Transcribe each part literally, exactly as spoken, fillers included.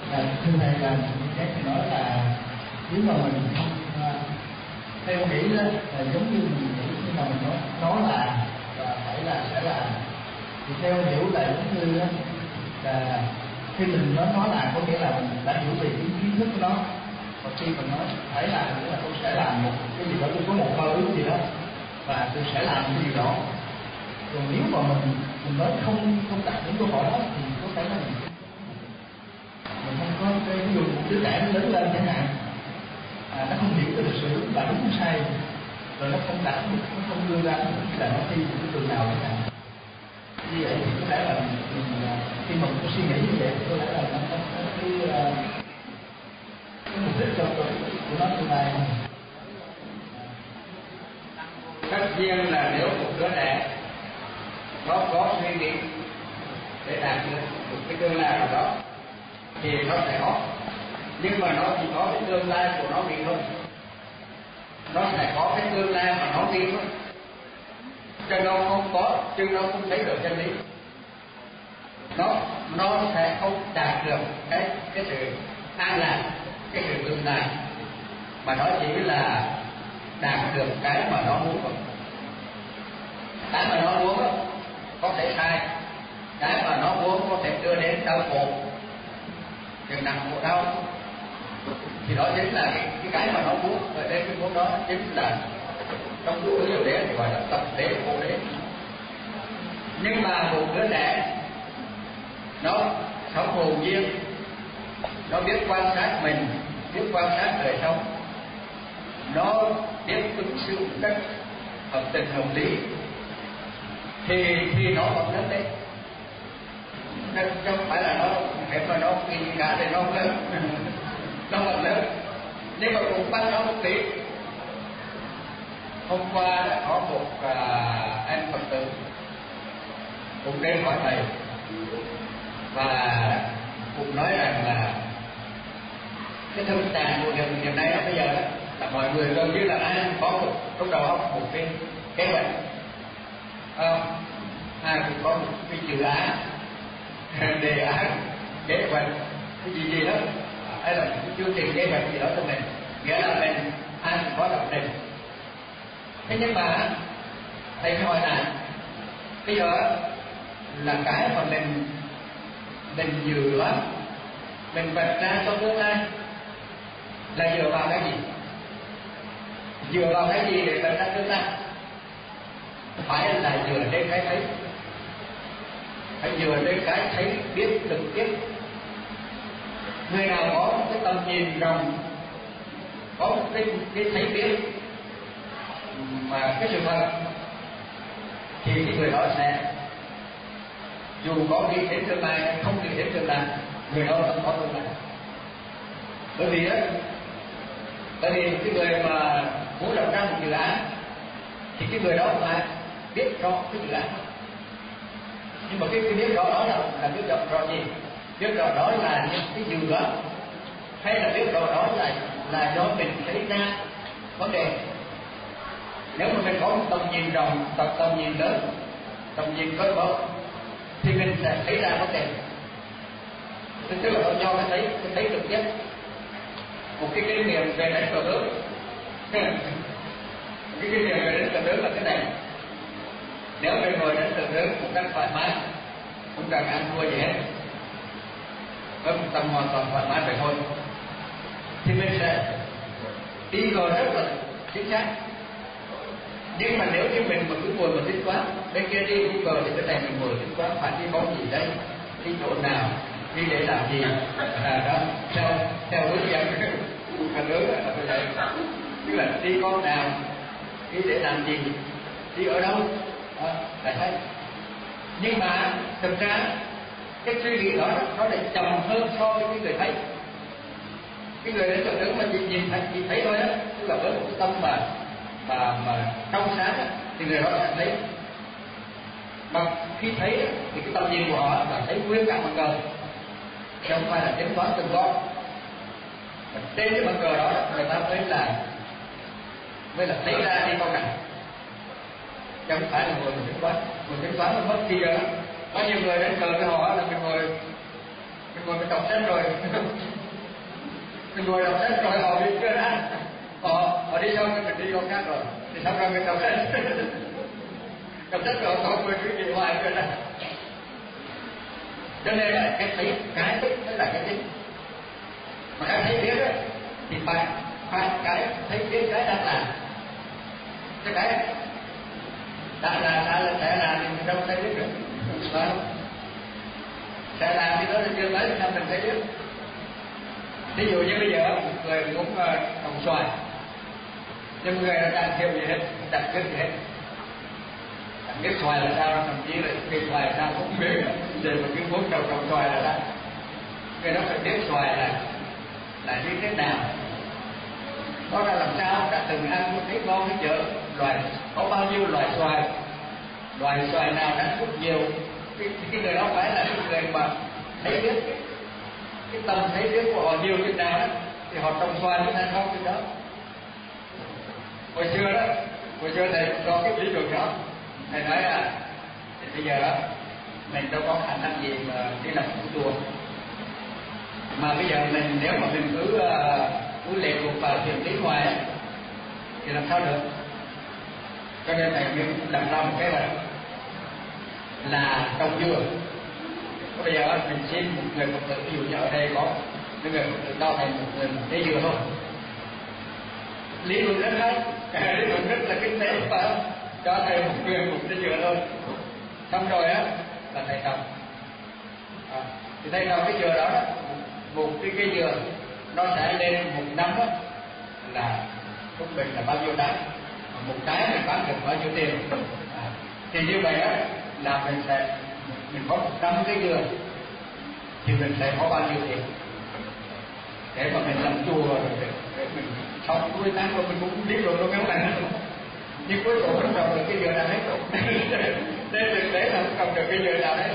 là thưa thầy, là cái thầy nói là nếu mà mình không theo nghĩ đó là giống như mình nghĩ khi mà mình nói nó là và phải là sẽ là, thì theo hiểu là giống như đó là khi mình nói nó là có nghĩa là mình đã hiểu về những kiến thức của nó, và khi mình nói phải là nghĩa là tôi sẽ làm một cái gì đó, tôi có một mơ ước gì đó và tôi sẽ làm cái gì đó. Rồi nếu mà mình mình nói không không đặt những câu hỏi đó thì có thể là mình mình không có cái ví dụ một đứa trẻ nó lớn lên chẳng hạn, à, nó không hiểu cái lịch sử là đúng sai, rồi nó không đạt được, nó không đưa ra là nó thi một cái trường nào chẳng hạn. Như vậy thì có thể là mình, khi mà mình có suy nghĩ như vậy có lẽ là nó có cái cái mục đích cho của nó tương lai. Tất nhiên là nếu một đứa trẻ nó có suy nghĩ để đạt được một cái tương lai nào đó thì nó sẽ có, nhưng mà nó chỉ có cái tương lai của nó nghĩ thôi, nó sẽ có cái tương lai mà nó nghĩ thôi, chứ nó không có, chứ nó không thấy được chân lý, nó nó sẽ không đạt được cái cái sự an lạc, cái sự tương lai, mà nó chỉ là đạt được cái mà nó muốn thôi. Cái mà nó muốn đó, có thể sai, cái mà nó muốn có thể đưa đến đau khổ, chuyện nặng khổ đau, thì đó chính là cái cái, cái mà nó muốn. Ở đây cái muốn đó chính là trong tứ diệu đế thì gọi là tập đế khổ đế. Nhưng mà một đứa trẻ nó sống hồn nhiên, nó biết quan sát mình, biết quan sát đời sống, nó biết ứng xử một cách hợp tình hợp lý, thì thì nó còn lớn đấy, chứ không phải là nó để mà nó kỳ cả thì nó lớn, nó còn lớn. Nhưng mà cũng bắt nó một tí. Hôm qua đã có một à, anh Phật tử cũng đến hỏi thầy và cũng nói rằng là cái thực trạng của hiện hiện nay bây giờ đó, là mọi người gần như là ai có một trong đầu óc một cái kế hoạch, à, ai cũng có một cái dự án, đề án, kế hoạch, cái gì gì đó, hay là cái chương trình kế hoạch gì đó cho mình, nghĩa là mình ai cũng có lập trình. Thế nhưng mà thầy hỏi lại, bây giờ là cái mà mình mình dự đoán, mình vạch ra cho tương lai là dựa vào cái gì? Dựa vào cái gì để vạch ra tương lai? Phải là dựa trên cái thấy, phải dựa trên cái thấy biết thực tiết. Người nào có một cái tầm nhìn rộng, có một cái, cái thấy biết mà cái sự thật, thì cái người đó sẽ dù có nghĩ đến tương lai hay không nghĩ đến tương lai, người đó vẫn có tương lai. Bởi vì đó, bởi vì cái người mà muốn lập ra một dự án thì cái người đó phải biết rõ cái dự án. Nhưng mà cái, cái biết rõ đó là là biết rõ, rõ gì? Biết rõ đó là những cái dự đoán, hay là biết rõ đó là là do mình thấy ra vấn đề. Nếu mà mình có một tầm nhìn rộng, tầm, tầm nhìn lớn, tầm nhìn cỡ mở, thì mình sẽ thấy ra vấn đề. Tức là do cái thấy, cái thấy trực tiếp. Một cái kinh nghiệm về đánh cờ tướng, một cái kinh nghiệm về đánh cờ tướng là cái này. Nếu mình ngồi đánh cờ tướng một cách thoải mái, không cần ăn thua gì hết, với một tâm hoàn toàn thoải mái vậy thôi, thì mình sẽ đi ngờ rất là chính xác. Nhưng mà nếu như mình mà cứ ngồi mà tính toán, bên kia đi đi ngờ thì cái này mình ngồi tính toán phải đi có gì đây, đi chỗ nào, đi để làm gì, à, đó theo theo hướng dẫn cả lớn là như vậy, tức là đi con nào, đi để làm gì, đi ở đâu, đó, là thấy. Nhưng mà thực ra cái suy nghĩ đó nó lại chậm hơn so với cái người thấy. Cái người đến chỗ đứng mà chỉ nhìn thấy, chỉ thấy thôi á, tức là với một cái tâm mà mà mà trong sáng á, thì người đó sẽ thấy. Mà khi thấy á, thì cái tầm nhìn của họ là thấy nguyên cả mặt cờ, chứ không phải là tính toán từng con. Mà trên cái mặt cờ đó người ta mới là mới là thấy ra đi con nào, chứ không phải là ngồi mình tính toán. Mình tính toán nó mất khi giờ. Có nhiều người đến cờ với họ là mình ngồi mình ngồi mình đọc sách rồi mình ngồi đọc sách rồi họ đi chưa đã, họ họ đi xong mình đi công khác rồi, thì xong rồi mình đọc sách đọc sách rồi họ quên cái gì hoài chưa đã. Cho nên là cái thấy cái biết mới là cái tính, mà cái thấy biết ấy, thì phải phải cái thấy biết cái đang làm, cái cái đã là đã là sẽ làm thì mình đâu thấy biết được, phải không? Sẽ làm thì đó là chưa tới sao mình thấy biết. Ví dụ như bây giờ một người muốn trồng xoài, nhưng người ta chẳng hiểu gì hết, chẳng biết gì hết, chẳng biết xoài là sao, thậm chí là cây xoài là sao cũng biết, để mà cứ muốn trồng trồng xoài là sao, người đó phải biết xoài là là như thế nào, nó ra làm sao, đã từng ăn có thấy ngon cái chợ, loài có bao nhiêu loài xoài, loài xoài nào đã hút nhiều, cái, cái người đó phải là cái người mà thấy biết cái, cái tâm thấy biết của họ nhiều như nào đó, thì họ trồng xoài mới thành công cái đó. Hồi xưa đó, hồi xưa thầy cũng có cái lý luận đó, thầy nói là thì bây giờ đó mình đâu có khả năng gì mà đi làm chủ chùa, mà bây giờ mình nếu mà mình cứ uh, cứ lệ thuộc vào chuyện lý ngoài ấy, thì làm sao được. Cho nên thầy mới đặt ra một cái là là trồng dừa. Bây giờ mình xin một người Phật tử, ví dụ như ở đây có những người Phật tử cho thầy một người một trái dừa thôi, lý luận rất hay, lý luận rất là kinh tế, phải không? Cho thầy một người một trái dừa thôi, xong rồi á là thầy trồng, à, thì thầy trồng cái dừa đó đó, một cái cây dừa nó sẽ lên một năm đó là trung bình là bao nhiêu trái, một trái mình bán được bao nhiêu tiền, à, thì như vậy đó là mình sẽ mình có một trăm cái dừa thì mình sẽ có bao nhiêu tiền để mà mình làm chùa rồi để, để mình sống cuối tháng rồi mình cũng biết rồi đâu ngắn này, nhưng cuối cùng không trồng được cái dừa nào hết rồi nên thực tế là không trồng được cái dừa nào hết.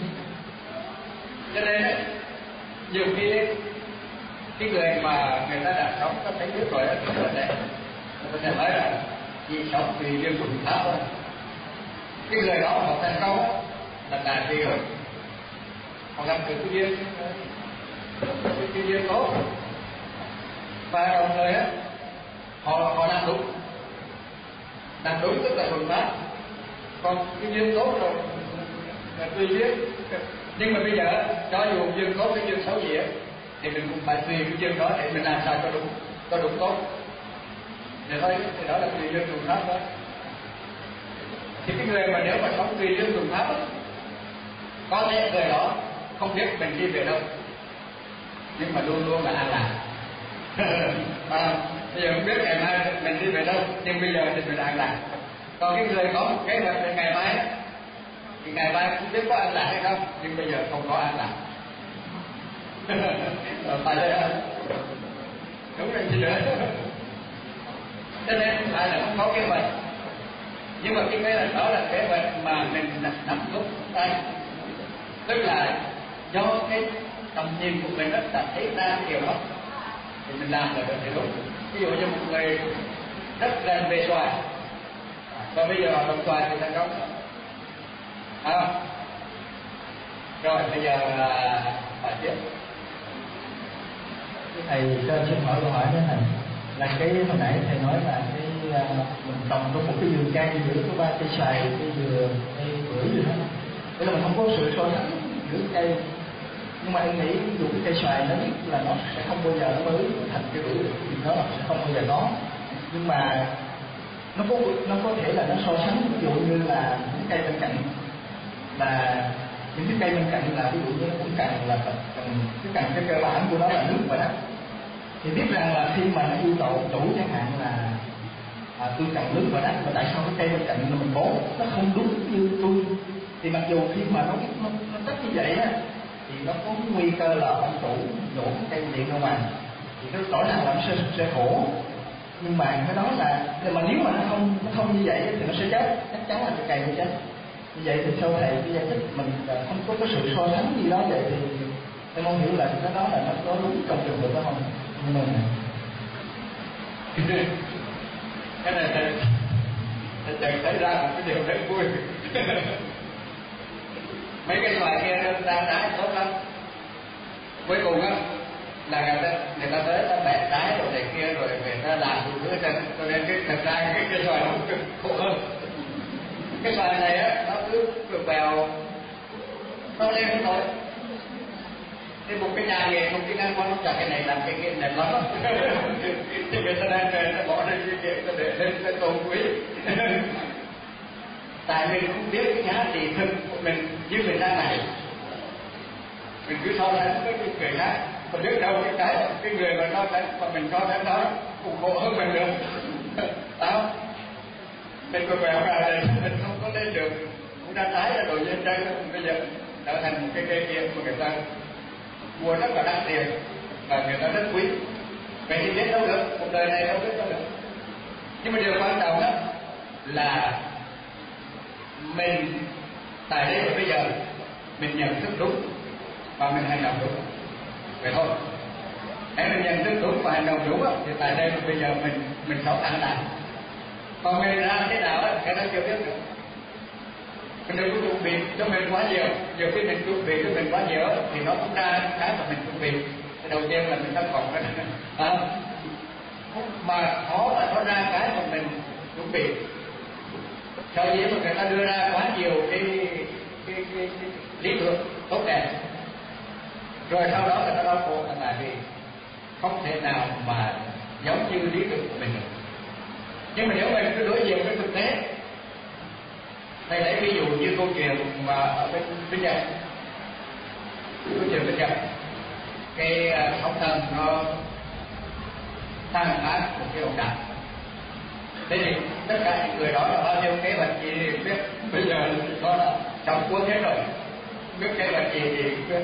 Cho nên đấy, nhiều khi cái người mà người ta đã sống có thấy biết rồi thì rất là đẹp, người ta sẽ nói là chỉ sống vì duyên của người khác thôi. Cái người đó họ thành công là tại vì họ gặp được cái duyên, cái duyên tốt, và đồng thời á họ họ làm đúng, làm đúng tức là thuận pháp, còn cái duyên tốt rồi là tùy duyên. Nhưng mà bây giờ cho dù duyên tốt cái duyên xấu gì á thì mình cũng phải tùy cái duyên đó để mình làm sao cho đúng, cho đúng tốt. Để thôi, thì đó là tùy duyên thuận pháp thôi. Thì cái người mà nếu mà sống tùy duyên thuận pháp á, có thể người đó không biết mình đi về đâu, nhưng mà luôn luôn là an lạc. À, bây giờ không biết ngày mai mình đi về đâu, nhưng bây giờ thì mình an lạc. Còn cái người có một kế hoạch về ngày mai thì ngày mai không biết có an lạc hay không, nhưng bây giờ không có an lạc. Phải đây hả? Đúng rồi, gì nữa. Cho nên phải là không có kế hoạch, nhưng mà cái kế hoạch đó là kế hoạch mà mình nắm vững tay, tức là do cái tầm nhìn của mình đã thấy ra điều đó thì mình làm là được thì đúng. Ví dụ như một người rất gần về xoài, và bây giờ họ trồng xoài thì thành công, à, rồi bây giờ là hỏi tiếp. Thầy cho em xin hỏi câu hỏi đó thầy, là cái hồi nãy thầy nói là cái uh, mình trồng trong một cái vườn cây giữa có ba cây xoài, cây dừa, cây bưởi gì đó, tức là mình không có sự so sánh giữa cây. Nhưng mà em nghĩ ví dụ cái cây xoài nó biết là nó sẽ không bao giờ nó mới thành cây bưởi được, thì nó sẽ không bao giờ có. Nhưng mà nó có nó có thể là nó so sánh, ví dụ như là những cây bên cạnh, là những cái cây bên cạnh là ví dụ như nó cũng cần là cần cái cần cái cơ bản của nó là nước và đất, thì biết rằng là khi mà nó yêu cầu đủ chẳng hạn là à, tôi cần nước và đất, mà tại sao cái cây bên cạnh là mình bón nó không đúng như tôi, thì mặc dù khi mà nó nó, nó tất như vậy á thì nó có nguy cơ là ông chủ đổ cái cây điện ra ngoài, thì nó rõ ràng là nó sẽ, sẽ khổ. Nhưng mà cái đó là, mà nếu mà nó không nó không như vậy thì nó sẽ chết, chắc chắn là cái cây nó chết. Như vậy thì theo thầy cái giải thích mình không có cái sự so sánh gì đó, vậy thì em không hiểu là cái đó là nó có đúng trong trường hợp đó không? Nhưng mà cái này thầy thầy thấy ra một cái điều rất vui. Mấy cái xoài kia đang đá tốt lắm, cuối cùng á là người ta người ta tới ta bẻ trái rồi này kia rồi người ta làm đủ thứ hết, cho nên cái thật ra cái cái xoài nó khổ hơn. Cái xoài này á nó cứ vèo vèo nó lên không nổi. Thế một cái nhà nghề không tiếng Anh nó chặt cái này làm cái kia đẹp lắm. Thì người ta đang về nó bỏ ra cái kia ta để lên cái tôn quý. Tại mình không biết cái giá trị thực của mình như mình đang này, mình cứ so sánh với cái người khác, mà biết đâu cái cái cái người mà so sánh mà mình so sánh đó cũng khổ hơn mình nữa. Đó, mình còn bèo ra đây mình không có lên được, cũng ra trái ra đồ trên đây bây giờ trở thành một cái cây kia mà người ta mua rất là đắt tiền và người ta rất quý. Vậy thì biết đâu được, cuộc đời này đâu biết đâu được. Nhưng mà điều quan trọng đó là mình tại đây và bây giờ mình nhận thức đúng và mình hành động đúng, vậy thôi. Nếu mình nhận thức đúng và hành động đúng thì tại đây và bây giờ mình mình sống an lạc. Còn mình ra thế nào đó, cái đó chưa biết được. Mình đừng có chuẩn bị cho mình quá nhiều. Nhiều khi mình chuẩn bị cho mình quá nhiều thì nó cũng ra cái mà mình chuẩn bị. Cái đầu tiên là mình thất vọng đó. À, mà khó là nó ra cái mà mình chuẩn bị. Sở dĩ mà người ta đưa ra quá nhiều cái, cái, cái, cái, cái lý tưởng tốt đẹp, rồi sau đó người ta đau khổ là tại vì không thể nào mà giống như lý tưởng của mình được. Nhưng mà nếu mình cứ đối diện với thực tế, thầy lấy ví dụ như câu chuyện mà ở bên bên Nhật, câu chuyện bên Nhật, cái sóng thần nó tan phá một cái ống đạn. Thế thì tất cả những người đó là bao nhiêu kế hoạch gì thì biết, bây giờ nó là sống cuốn hết rồi, biết kế hoạch gì thì biết.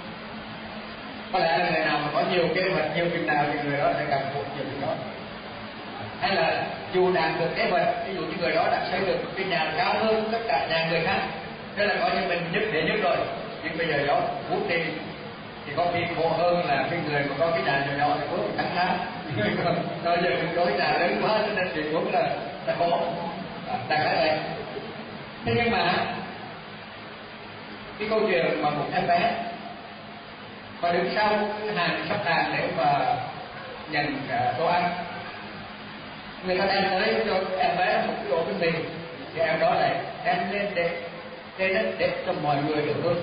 Có lẽ là người nào mà có nhiều kế hoạch, nhiều việc nào thì người đó sẽ càng khổ nhiều việc đó. Hay là dù đạt được kế hoạch, ví dụ như người đó đã xây được một cái nhà cao hơn tất cả nhà người khác, thế là coi như mình nhất để nhất rồi, nhưng bây giờ đó vút đi thì có khi khổ hơn là cái người mà có cái nhà nhỏ nhỏ thì có một tháng tháng. Rồi giờ mình đối nhà lớn quá cho nên thì cũng là là khổ. Đại khái vậy. Thế nhưng mà cái câu chuyện mà một em bé và đứng sau hàng sắp hàng để mà nhận đồ ăn, người ta đem tới cho em bé một cái ổ bánh mì, thì em đó lại đem lên để để đất để cho mọi người được hưởng.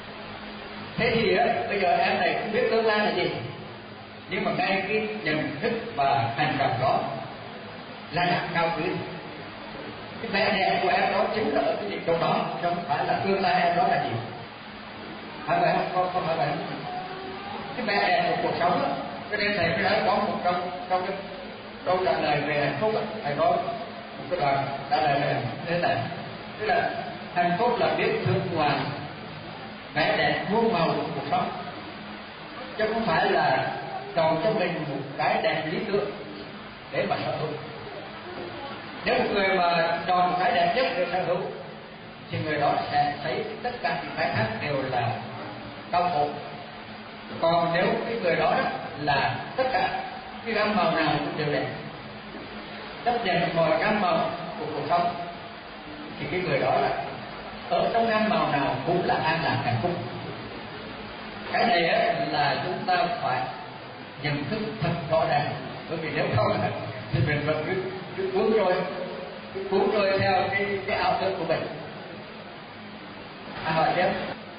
Thế thì á, bây giờ em này không biết tương lai là gì, nhưng mà ngay cái nhận thức và hành động đó là đặt cao quý. Cái vẻ đẹp của em đó chính là ở cái điểm trong đó, chứ không phải là tương lai em đó là gì. Phải vậy không? Không phải vậy. Cái vẻ đẹp của cuộc sống đó, cho nên thầy mới nói có một trong trong cái câu trả lời về hạnh phúc, thầy có một cái đoạn trả lời về thế này, tức là hạnh phúc là biết thương hoàn vẻ đẹp muôn màu của cuộc sống, chứ không phải là chọn cho mình một cái đẹp lý tưởng để mà sở hữu. Nếu một người mà chọn một cái đẹp nhất để sở hữu thì người đó sẽ thấy tất cả những cái khác đều là đau khổ. Còn nếu cái người đó, đó là tất cả cái gam màu nào cũng đều đẹp, chấp nhận mọi gam màu của cuộc sống, thì cái người đó là ở trong gam màu nào cũng là an lạc hạnh phúc. Cái này á, là chúng ta phải nhận thức thật rõ ràng, bởi vì nếu không thì mình vẫn cứ, cứ cuốn trôi cứ cuốn trôi theo cái cái ảo tưởng của mình. Anh hỏi tiếp.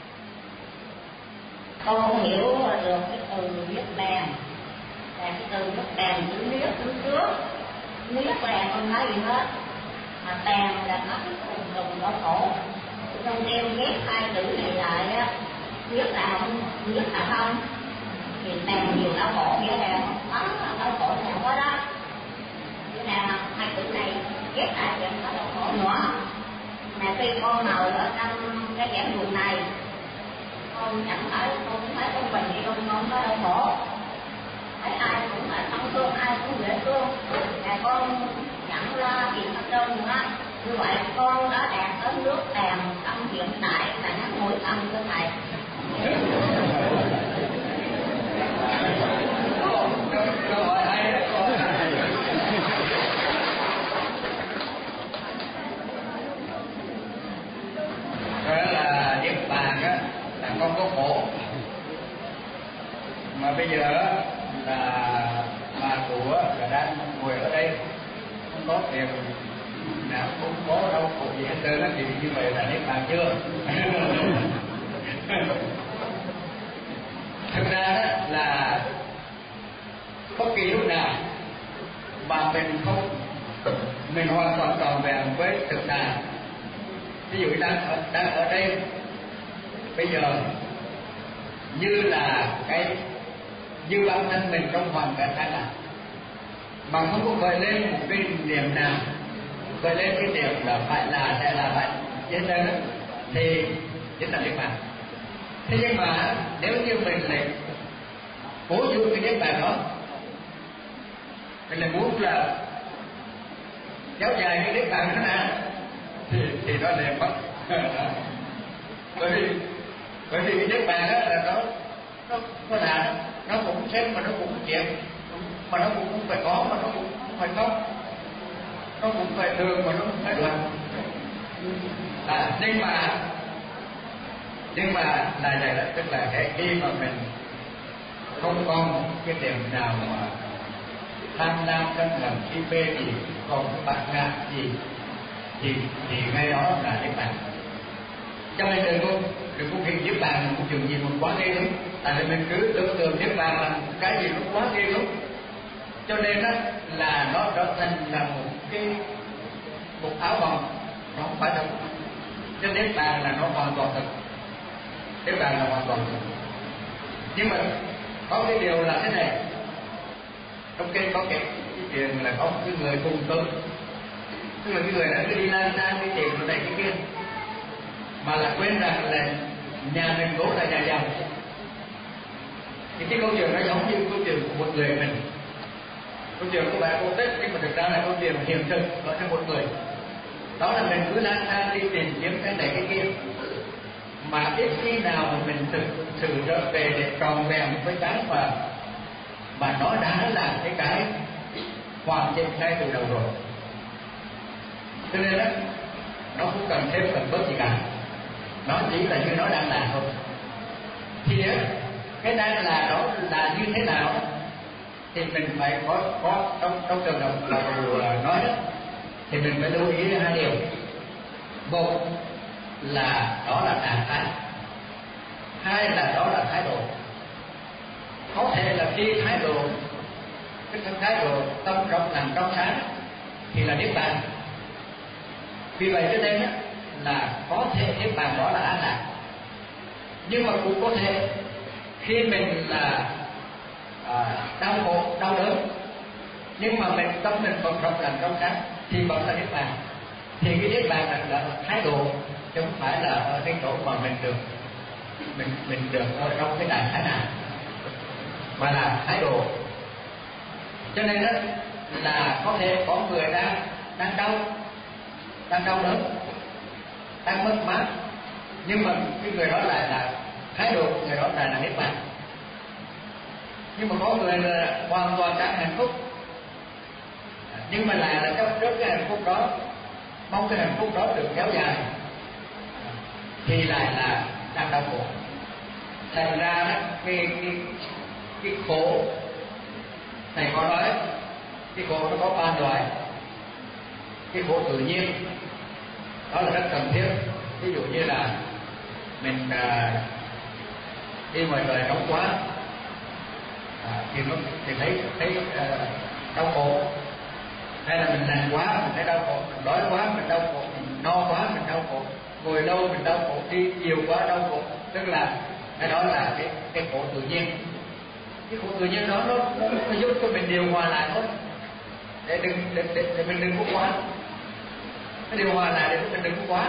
Con không hiểu được cái từ nước đèn, là cái từ nước đèn chữ nước nước trước, nước đèn không nói gì hết, mà đèn là nó cùng cùng nó khổ. Trong đeo ghép hai chữ này lại á, nước là không, nước là không, thì đèn nhiều đau khổ, nghĩa là nó đau khổ nào có đó. Nghĩa là hai chữ này ghép lại thì nó đau khổ nữa. Mà khi con ngồi ở trong cái giảng đường này, con chẳng phải con cũng thấy con bình thì con không có đau khổ, thấy ai cũng là thân thương, ai cũng dễ thương, và con nhận ra chuyện thật đơn nữa. Như vậy con đã đạt tới nước đèn tâm hiện tại là nhắc mũi tâm của thầy. Câu hỏi hay đấy. Đó là niết bàn á, là không có khổ. mà bây giờ là bà cụ là đang ngồi ở đây không có tiền nào cũng có đâu cụ gì hết trơn á, thì như vậy là niết bàn chưa? Thực ra đó là bất kỳ lúc nào mà mình không mình hoàn toàn tròn vẹn với thực tại, ví dụ đang ở, đang ở đây bây giờ như là cái như bản thân mình trong hoàn cảnh đang là, mà không có khởi lên một cái niệm nào, khởi lên cái niệm là phải là sẽ là vậy trên đây đó, thì chính là niết bàn. Thế nhưng mà nếu như mình lại cố giữ cái niết bàn đó, mình lại muốn là kéo dài cái niết bàn đó ra, thì thì nó liền mất. bởi vì bởi vì cái niết bàn đó là nó nó có là nó cũng xem mà nó cũng chuyện, mà nó cũng phải có, mà nó cũng phải không, nó cũng phải thường mà nó cũng phải đoạn. À, nhưng mà nhưng mà là vậy đó, tức là cái khi mà mình không còn cái điểm nào mà tham lam cân ngầm si mê gì, còn cái bạc ngạc gì, thì thì ngay đó là niết bàn. Cho nên đừng có đừng có khi niết bàn là một chuyện gì mà quá ghê lắm, tại vì mình cứ tưởng tượng niết bàn là cái gì nó quá ghê lắm, cho nên đó là nó trở thành là một cái một áo vòng, nó không phải thật. Cho niết bàn là nó hoàn toàn thật, niết bàn là hoàn toàn thật. Nhưng mà có cái điều là thế này, trong kinh có cái cái chuyện là có một cái người cùng tới, tức là cái người đã cứ đi lang thang đi tìm chỗ này cái kia, mà là quên rằng là nhà mình vốn là nhà giàu. Thì cái câu chuyện nó giống như câu chuyện của một người mình, câu chuyện của bà cô Tích, nhưng mà thực ra là câu chuyện hiện thực ở trong một người. Đó là mình cứ lang thang đi tìm kiếm cái này cái kia, mà ít khi nào mà mình thực sự trở về để tròn vẹn với cái mà mà nó đã là cái cái hoàn chỉnh ngay từ đầu rồi. Cho nên đó, nó không cần thêm cần bớt gì cả, nó chỉ là như nó đang là thôi. Thì đó, cái đang là đó là như thế nào thì mình phải có có trong trong trường hợp là nói đó, thì mình phải lưu ý hai điều. Một là đó là trạng thái, hai là đó là thái độ. Có thể là khi thái độ, cái thái độ tâm trong làm trong sáng thì là niết bàn. Vì vậy cho nên là có thể niết bàn đó là an lạc, nhưng mà cũng có thể khi mình là à, đau khổ đau đớn, nhưng mà mình tâm mình vẫn rộng làm trong sáng thì vẫn là niết bàn. Thì cái niết bàn là, là thái độ, chứ không phải là ở cái chỗ mà mình được mình mình được ở trong cái đại thái nào, mà là thái độ. Cho nên đó là có thể có người đang đang đau đang đau đớn, đang mất mát, nhưng mà cái người đó lại là thái độ, người đó lại là niết bàn. Nhưng mà có người là hoàn toàn đang hạnh phúc, nhưng mà lại là chấp trước cái hạnh phúc đó, mong cái hạnh phúc đó được kéo dài, thì lại là đang đau khổ. Thành ra đó, cái cái cái khổ, thầy có nói cái khổ nó có ba loại. Cái khổ tự nhiên đó là rất cần thiết, ví dụ như là mình à, đi ngoài trời nóng quá à, thì nó thì thấy thấy à, đau khổ, hay là mình lạnh quá mình thấy đau khổ, mình đói quá mình đau khổ, mình no quá mình đau khổ, ngồi lâu mình đau khổ, đi nhiều quá đau khổ. Tức là cái đó là cái cái khổ tự nhiên. Cái khổ tự nhiên đó nó, nó, nó giúp cho mình điều hòa lại thôi, để đừng để, để, để mình đừng có quá, cái điều hòa lại để mình đừng có quá.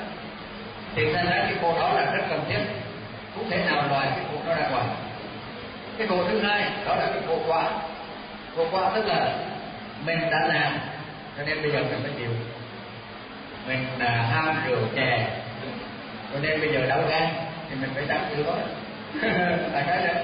Thì thành ra cái khổ đó là rất cần thiết, không thể nào loại cái khổ đó ra ngoài. Cái khổ thứ hai đó là cái khổ quá. Khổ quá tức là mình đã làm cho nên bây giờ mình phải chịu. Mình là ham rượu chè cho nên bây giờ đau gan thì mình phải đắng chịu đó. Tại cái đó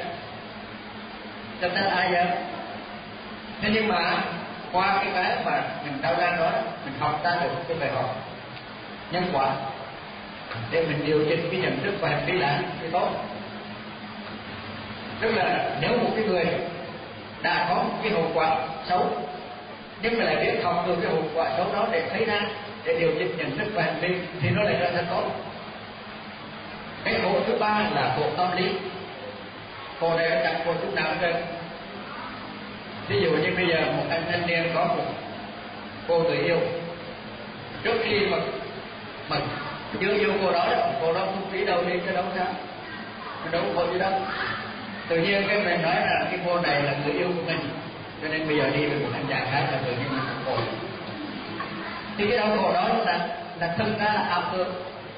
cho nên ai vậy? Thế nhưng mà qua cái cái mà mình đau gan đó, mình học ra được cái bài học nhân quả để mình điều chỉnh cái nhận thức và hành vi lại thì tốt. Tức là nếu một cái người đã có một cái hậu quả xấu nhưng mà lại biết học được cái hậu quả xấu đó để thấy ra, để điều chỉnh nhận thức và hành vi, thì nó lại trở thành tốt. Cái khổ thứ ba là khổ tâm lý. Khổ này nó chẳng khổ chút nào hết. Ví dụ như bây giờ một anh thanh niên có một cô người yêu, trước khi mà mà chưa yêu cô đó, cô đó không phí đâu đi cái đâu ra, cái đâu có gì đâu. Tự nhiên cái mình nói là cái cô này là người yêu của mình, cho nên bây giờ đi với một anh chàng khác là tự nhiên mình cũng khổ. Thì cái đau khổ đó là là thực ra là ảo tưởng,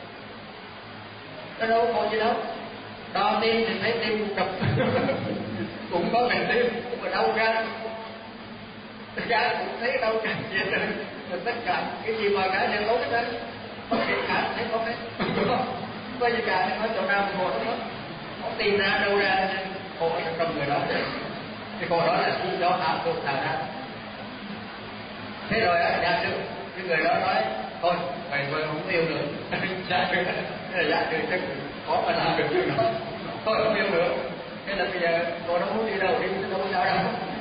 nó đâu có gì đâu. Đo tim thì thấy tim đập cũng có bệnh tim, nhưng mà đau gan gan cũng thấy đau gan gì rồi. Tất cả cái gì mà cả đều có hết đấy, có cái cả thấy có hết, có gì cả thì nói chỗ nào cũng khổ đó, không tìm ra đâu ra khổ ở trong người đó. Cái khổ đó là chỉ do ảo tưởng tạo ra. Thế rồi á, giả sử cái người đó nói thôi mày vừa không yêu nữa, dạ chứ dạ chứ chắc có mà làm được chuyện đó, thôi không yêu nữa. Thế là bây giờ cô đâu muốn đi đâu đi, đâu có sao đâu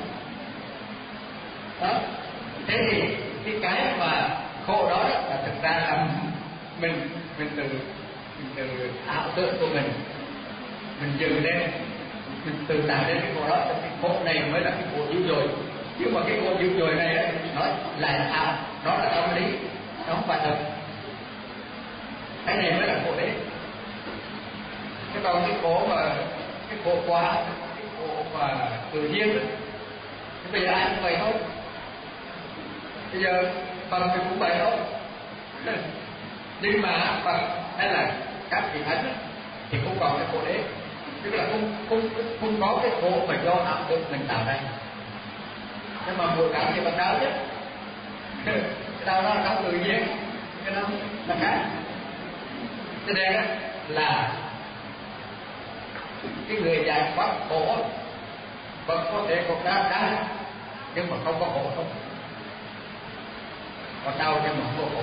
đó. Thế thì cái cái mà khổ đó là thực ra là mình mình từ mình từ ảo tưởng của mình mình dựng lên, mình tự tạo lên cái khổ đó. Cái khổ này mới là cái khổ dữ dội, nhưng mà cái khổ dữ dội này nó lại là ảo, nó là tâm lý, nó không phải thật. Cái này mới là khổ đế. Cái còn cái khổ mà cái khổ quá, cái khổ mà tự nhiên đó, thì bây giờ ai cũng vậy thôi. Bây giờ Phật thì cũng vậy thôi. Nhưng mà Phật hay là các vị thánh thì cũng còn cái khổ đế, tức là không không không có cái khổ mà do ảo tưởng mình tạo ra. Nhưng mà buồn cảm thì bằng đau chứ, cái đau đó là đau tự nhiên, cái đó là khác. Cho nên là cái người giải thoát khổ Phật có thể còn đau đau nhưng mà không có khổ không, còn đau nhưng mà không có khổ.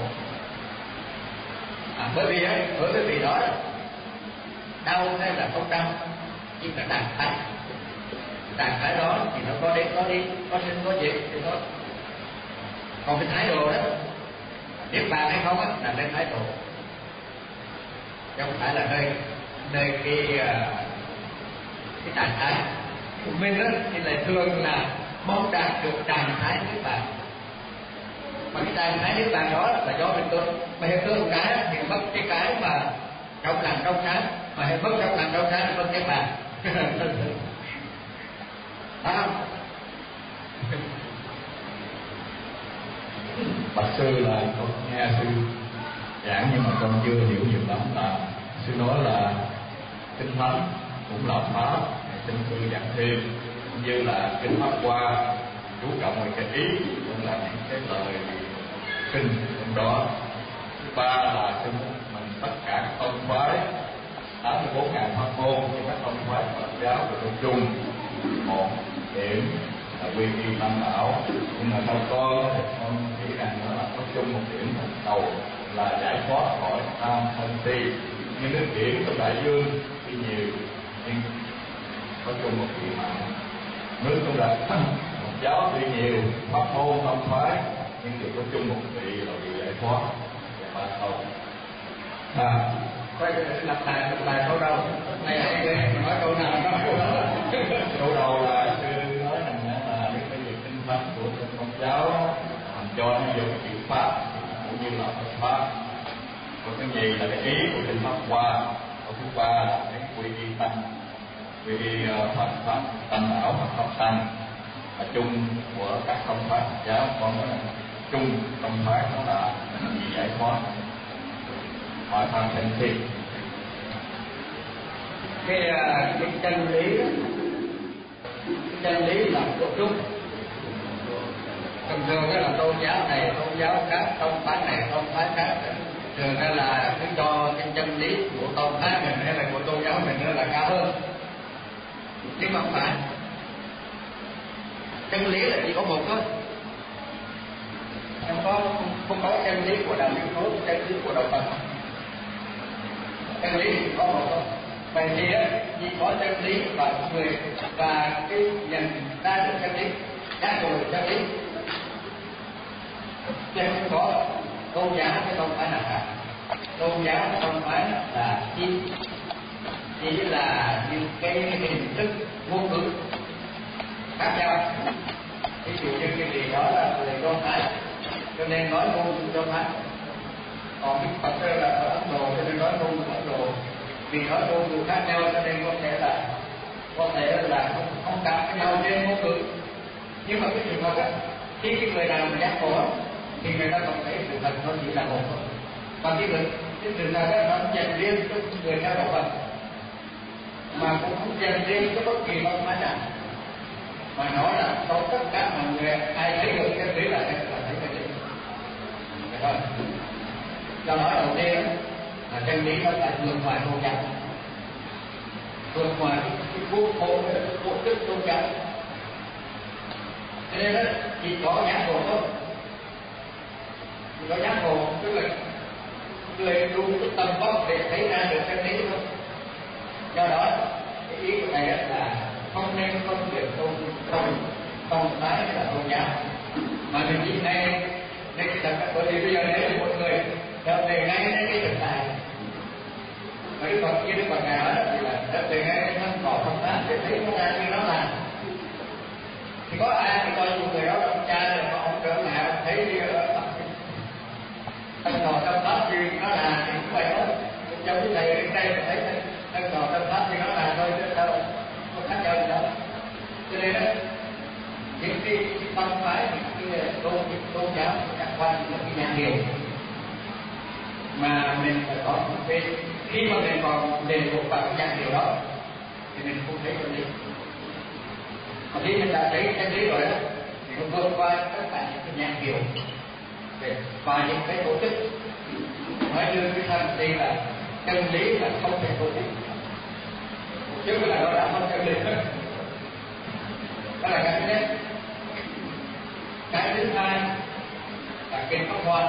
À, bởi vì ấy, bởi vì đó đau hay là không đau chỉ là trạng thái. Trạng thái đó thì nó có đến có đi, có sinh có diệt thì thôi. Còn cái thái độ đó, niết bàn hay không á, là cái thái độ, chứ không phải là nơi nơi cái cái trạng thái của mình á. Thì lại thường là mong đạt được trạng thái niết bàn, mà cái trạng thái niết bàn đó là do mình tưởng. Mà hiện tượng cái thì mất cái cái mà trong lành trong sáng, mà hết mất trong lành trong sáng thì mất niết bàn. À. Bạch sư là con nghe sư giảng nhưng mà con chưa hiểu nhiều lắm. Là sư nói là kinh thánh cũng là pháp, xin sư giảng thêm, cũng như là kinh pháp hoa chú trọng về cái ý, cũng là những cái lời kinh trong đó. Thứ ba là sư mình tất cả các tông phái tám mươi bốn ngàn pháp môn, nhưng các tông phái Phật giáo và tôn chung một điểm là quy y tam bảo. Nhưng mà theo con thì con nghĩ rằng nó là có chung một điểm đầu là giải thoát khỏi tham sân si. Như nước biển trong đại dương thì nhiều nhưng có chung một điểm mạnh. Nước trong đại một giáo tuy nhiều pháp môn tông phái nhưng đều có chung một vị là vị giải thoát và ba câu. À, quay lặp lại lặp lại câu đầu này, anh nói câu nào đó. Câu đầu là sư nói rằng là những cái việc kinh pháp của Công giáo làm cho nó dùng chữ pháp cũng như là Phật pháp. Còn cái gì là cái ý của kinh pháp hoa. Câu thứ ba là cái quy y tâm, quy y Phật pháp tâm bảo Phật pháp tăng là chung của các tông phái Phật giáo. Còn nói là chung tông phái đó là gì giải thoát khỏi tham sân si. Cái cái chân lý đó, cái chân lý là của chung. Thường thường đó là tôn giáo này tôn giáo khác, tông phái này tông phái khác, thường ra là cứ cho cái chân lý của tông phái mình hay là của tôn giáo mình nó là cao hơn, nhưng mà không phải. Chân lý là chỉ có một thôi, không có không có chân lý của đạo Thiên Chúa, chân lý của đạo Phật. Chân lý chỉ có một thôi. Vậy thì chỉ có chân lý và người và cái nhận ra được chân lý, giác ngộ được chân lý, chứ không có tôn giáo cái không phải là khác. Tôn giáo không phải là chỉ chỉ là những cái hình thức ngôn ngữ khác nhau. Ví dụ như cái gì đó là người Do Thái cho nên nói ngôn ngữ Do Thái, còn cái Phật là ở Ấn Độ cho nên nói ngôn ngữ Ấn Độ. Vì nói ngôn ngữ khác nhau cho nên có thể là có thể là không, không cảm với nhau trên ngôn ngữ. Nhưng mà cái trường hợp đó, khi cái người nào mà giác ngộ thì người ta còn thấy sự thật nó chỉ là một thôi. Và cái người cái sự thật đó nó dành riêng cho người theo đạo Phật, mà cũng không dành riêng cho bất kỳ văn hóa nào, mà nói là cho tất cả mọi người ai thấy được cái lý là là thấy cái lý. Rồi, do đó đầu tiên là chân lý nó phải vượt ngoài tôn giáo, vượt ngoài cái khuôn khổ cái tổ chức tôn giáo. Cho nên đó chỉ có giác ngộ thôi, chỉ có giác ngộ tức là người đủ cái tầm vóc để thấy ra được chân lý thôi. Do đó cái ý của thầy là không nên phân biệt tôn tôn tôn phái hay là tôn giáo, mà mình chỉ ngay ngay cái thật. Bởi vì bây giờ nếu một người trở về ngay đến cái thực tại mà Đức Phật như Đức Phật ngài nói thì là trở về ngay cái thân cỏ thân pháp để thấy nó ra như nó là, thì có ai thì coi như người đó là ông cha rồi mà ông trở nào thấy như thân cỏ thân pháp thì nó là thì cũng vậy thôi. Cũng giống như thầy đến đây thấy thân cỏ thân pháp thì nó là thôi chứ đâu có khác nhau gì đâu. Cho nên đó những cái tâm phái, những cái tôn tôn giáo chẳng qua là cái nhãn hiệu mà mình phải có một cái, khi mà mình còn đề một vào cái nhãn hiệu đó thì mình không thấy chân lý. Mà khi mình đã thấy chân lý rồi đó thì nó vượt qua tất cả những cái nhãn hiệu và những cái tổ chức. Nói như cái thằng thì là chân lý là không thể tổ chức, chứ là nó đã không chân lý hết. Đó là cái thứ nhất. Cái thứ hai là kinh Pháp Hoa.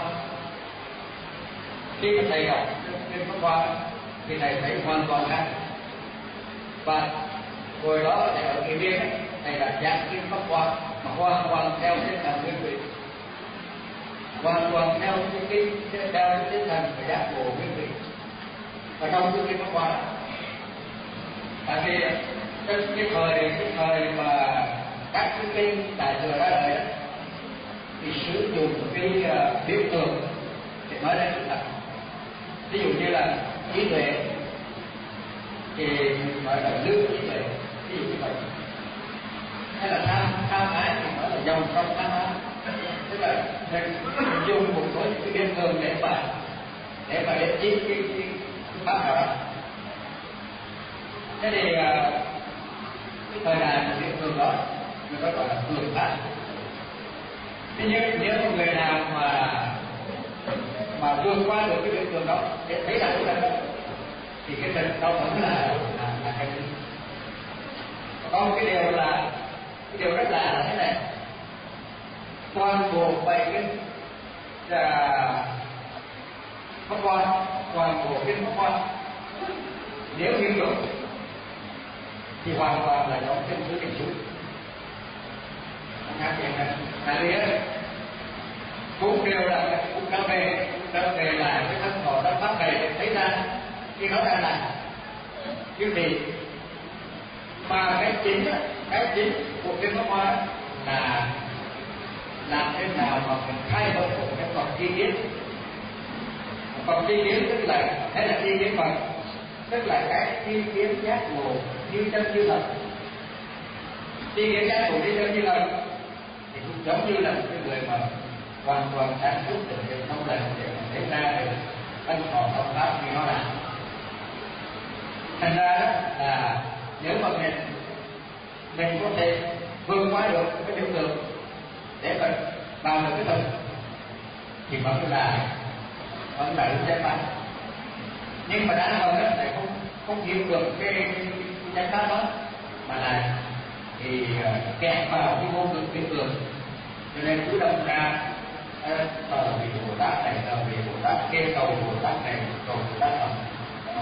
Khi mà thầy đọc kinh Pháp Hoa thì thầy thấy hoàn toàn khác. Và hồi đó thầy ở Kỳ Biên thầy đã giảng kinh Pháp Hoa mà hoàn toàn theo tinh thần nguyên thủy, hoàn toàn theo cái kinh theo cái tinh thần của giác ngộ nguyên thủy. Và trong cái kinh Pháp Hoa, tại vì cái, cái thời cái thời mà các cái kinh đại thừa ra đời đó thì sử dụng cái uh, biểu tượng để nói lên sự thật. Ví dụ như là trí tuệ thì mình gọi là lương trí tuệ, ví dụ như vậy. Hay là tham tham ái thì nói là dòng sông tham ái, tức là mình dùng một số những cái biên thường để mà để mà để chiếm cái cái pháp nào đó. Thế thì uh, cái thời đại của biên thường đó người ta gọi là thường pháp. Thế nhưng nếu một người nào mà mà vượt qua được cái biểu tượng đó để thấy là đúng là thì cái tình đó vẫn là là, là cái gì. Có một cái điều là cái điều rất là là thế này, toàn bộ bảy kinh là Pháp Hoa, toàn bộ kinh Pháp Hoa nếu nghiên cứu thì hoàn toàn là nhóm kinh thứ kinh xuống. Khác vậy này, tại vì á cũng đều là cũng trở về trở về là cái thân thọ đất pháp này để thấy ra khi nó ra là cái gì. Mà cái chính cái chính của cái Pháp Hoa là làm thế nào mà mình thay đổi một cái Phật chi kiến. Phật chi kiến tức là thế là chi kiến Phật, tức là cái chi kiến giác ngộ như chân như thật. Chi kiến giác ngộ như chân như thật thì cũng giống như là một cái người mà hoàn toàn sáng suốt được cái thông lệ để mà thấy ra được thân thọ thông pháp như nó là. Thành ra đó là nếu mà mình mình có thể vượt qua được cái biểu tượng để mà vào được cái thực thì vẫn là vẫn là đúng chánh pháp. Nhưng mà đã hơn đó lại không không hiểu được cái, cái, cái chánh pháp đó mà là thì uh, kẹt vào cái ngôn ngữ biểu tượng, cho nên cứ đâm ra thờ vị Bồ Tát này, thờ vị Bồ Tát kia, cầu Bồ Tát này, cầu Bồ Tát này, mà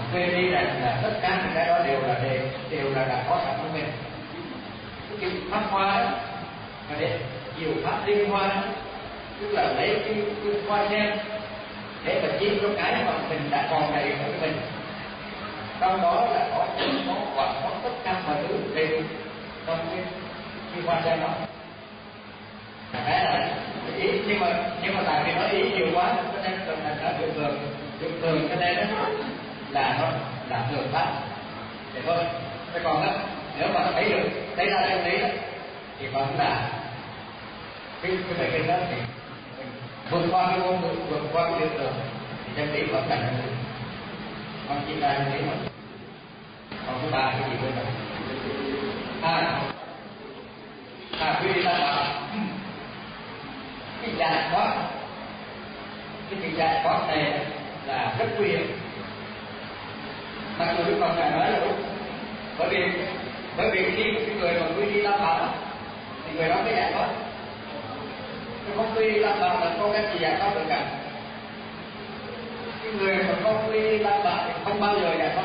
quên đi rằng là tất cả những cái đó đều là đều, đều là đã có sẵn trong mình. Cái pháp hoa đó và để nhiều pháp liên hoa, tức là lấy cái, cái hoa sen để mà chiếm trong cái mà mình đã còn đầy ở mình. Trong đó là có chân, có quả, có tất cả mọi thứ đều trong cái, cái hoa sen đó. Cái là ý, nhưng mà nhưng mà tại vì nói ý nhiều quá cho nên trở thành nó thường thường thường thường cho nên đó là nó là thường pháp. Thế thôi. Thế còn đó, nếu mà nó thấy được thấy ra chân lý đó, thì vẫn là cái cái bài kinh đó thì vượt qua cái ngôn ngữ, vượt qua cái hiện tượng thì chân lý vẫn là chân lý. Còn chỉ là chân lý mà. Còn thứ ba cái gì nữa rồi? À, à quý vị ta bảo cái giải thoát, cái việc giải thoát này là rất nguy hiểm. Mặc dù Đức Phật đã nói là đúng, bởi vì bởi vì khi cái người mà quy y tam bảo thì người đó mới giải thoát. Nếu không quy y tam bảo là không cách gì giải thoát được cả. Cái người mà không quy y tam bảo thì không bao giờ giải thoát.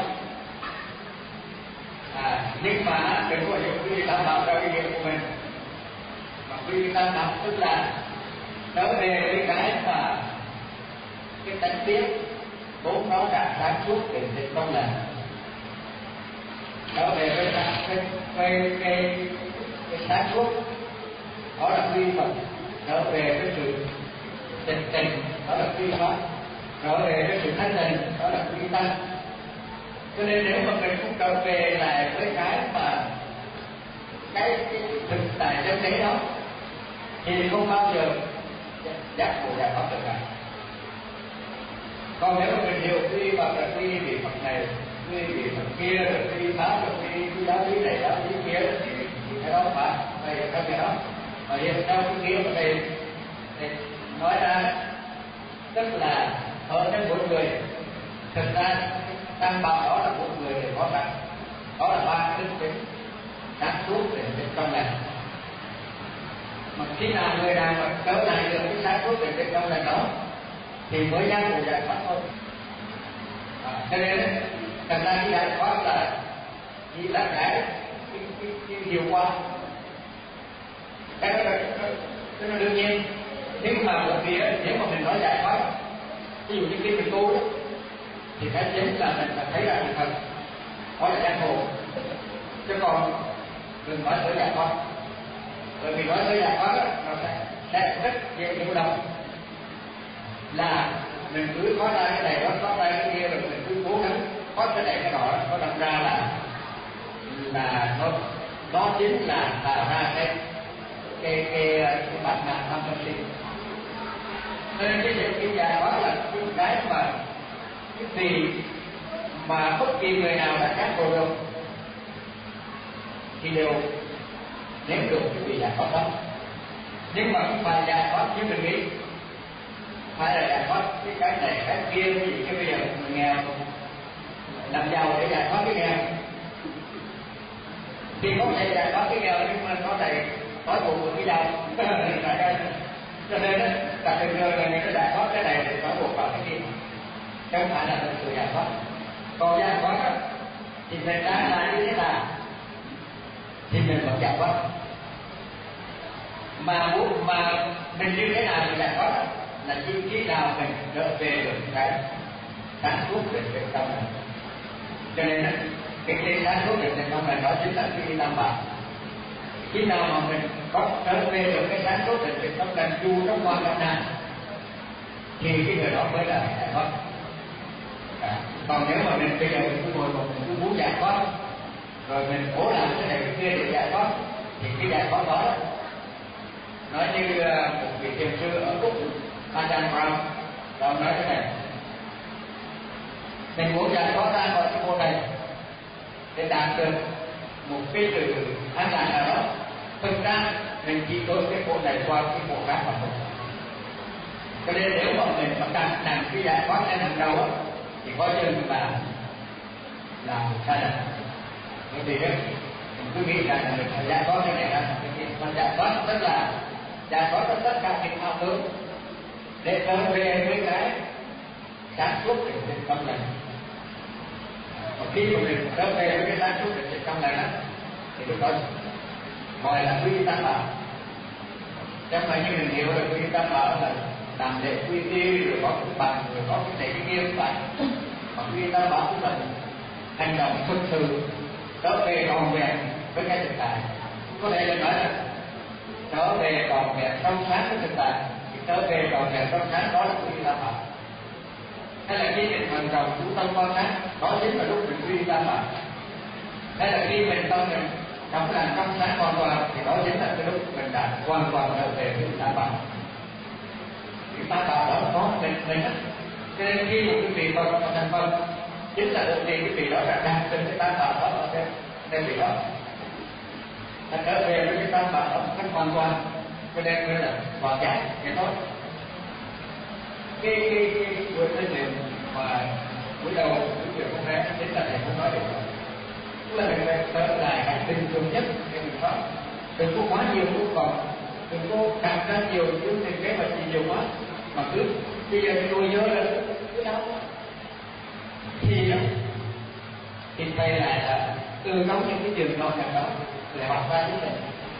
À, nhưng mà đừng có hiểu quy y tam bảo theo cái nghĩa của mình. Mà quy y tam bảo tức là trở về với cái mà cái tánh biết vốn nó đã sáng suốt để định công lành, trở về với cái cái cái cái, cái sáng suốt đó là quy Phật, trở về với sự tịch tình đó là quy Pháp, trở về với sự thanh tịnh đó là quy Tăng. Cho nên nếu mà mình không trở về lại với cái mà cái, cái thực tại chân lý đó thì không bao giờ giác ngộ giải thoát được cả. Còn nếu mà mình hiểu quy Phật là quy vị Phật này, quy vị Phật kia, rồi quy Pháp rồi quy quy giáo lý này giáo lý kia thì, thì cái đó phải phải hiểu theo cái đó. Mà hiểu theo cái kia mà thầy thầy nói ra tức là ở trong mỗi người thực ra tam bảo đó là một người để có sẵn, đó là ba đức tính sáng suốt để định trong lành. Mà khi nào người nào mà trở lại được cái sáng suốt để định trong lành đó thì mới giác ngộ giải thoát thôi. À, cho nên thật ra cái giải thoát là chỉ là cái cái cái, cái hiệu quả, cái đó là cái nó đương nhiên. Nhưng mà bởi vì nếu mà mình nói giải thoát, ví dụ như khi mình tu đó, thì cái chính là mình phải thấy ra sự thật, đó là giác ngộ. Chứ còn đừng nói tới giải thoát, bởi vì nói tới giải thoát đó, nó sẽ sẽ rất dễ hiểu lầm. Là mình cứ có ra cái này, có ra cái kia, rồi mình cứ cố gắng có cái này cái nọ, có đâm ra là là nó nó chính là tạo ra cái cái cái cái bản ngã tham sân si. Nên cái việc cái giải thoát là cái cái mà cái gì mà bất kỳ người nào đã giác ngộ được thì đều nếm được cái vị giải thoát đó. Nhưng mà không phải giải thoát như mình nghĩ, phải là giải thoát cái cái này cái kia, cái gì cái bây giờ mình nghèo làm giàu để giải thoát cái nghèo thì có thể giải thoát cái nghèo, nhưng mà có thể có buộc được cái giàu. Cho nên đó cả thường thường là người ta giải thoát cái này để có buộc vào cái kia, chứ không phải là thực sự giải thoát. Còn giải thoát đó, thì mình đang là như thế nào thì mình vẫn giải thoát, mà muốn mà mình như thế nào thì giải thoát đó, là khi khi nào mình trở về được cái sáng suốt để về trong này. Cho nên đó, cái cái sáng suốt để về trong này đó chính là cái tam bảo. Khi nào mà mình có trở về được cái sáng suốt để về trong này dù trong hoàn cảnh nào thì cái người đó mới là giải thoát. À, còn nếu mà mình bây giờ mình cứ ngồi một mình cứ muốn giải thoát rồi mình cố làm cái này cái kia để giải thoát thì cái giải thoát đó nói như một vị thiền sư ở Úc, Ajahn Brahm, ông nói thế này: mình muốn giải thoát ra khỏi cái môn này để đạt được một cái sự an lạc nào đó, thực ra mình chỉ có cái môn này qua cái môn khác mà thôi. Cho nên nếu mà mình mà đặt nặng cái giải thoát lên hàng đầu á thì có chừng là là một sai lầm. Bởi vì đó mình cứ nghĩ rằng là mình phải giải thoát cái này ra cái kia, mà giải thoát tức là giải thoát tất cả những ảo tưởng để trở về với cái sáng suốt để định tâm lành. Và khi mà mình trở về với cái sáng suốt định trong này đó, thì lúc đó gọi là quy tam bảo. Chẳng phải như mình hiểu là quy tam bảo là làm lễ quy y rồi có cái bằng rồi có cái này cái kia không phải. Mà quy tam bảo cũng là hành động thực sự trở về trọn vẹn với cái thực tại. Có thể là nói là trở về trọn vẹn trong sáng với thực tại, thì trở về trọn vẹn trong sáng đó là quy tam bảo. Hay là khi mình vận động chú tâm quan sát, đó chính là lúc mình quy tam bảo. Hay là khi mình tâm mình trong lành trong sáng hoàn toàn, thì đó chính là cái lúc mình đã hoàn toàn trở về với tam bảo. Cái tam bảo đó có mình mình á. Cho nên khi một cái vị Phật mà thành Phật, chính là được thì cái vị đó đã đạt được cái tam bảo đó ở trên trên vị đó. Đã trở về với cái tam bảo đó một cách hoàn toàn, cho nên mới là hoàn giải cái tốt. Cái cái cái buổi nói chuyện mà buổi đầu buổi chuyện con bé chính là thầy không nói được rồi. Tức là mình phải trở lại cái bình thường nhất để mình nói. Đừng có quá nhiều câu còn, đừng có đặt ra nhiều những tình kế hoạch gì nhiều quá, mà cứ bây giờ thì tôi nhớ là cứ đâu thì đó thì thầy lại là từ trong những cái trường nhỏ nhặt đó để học ra cái này.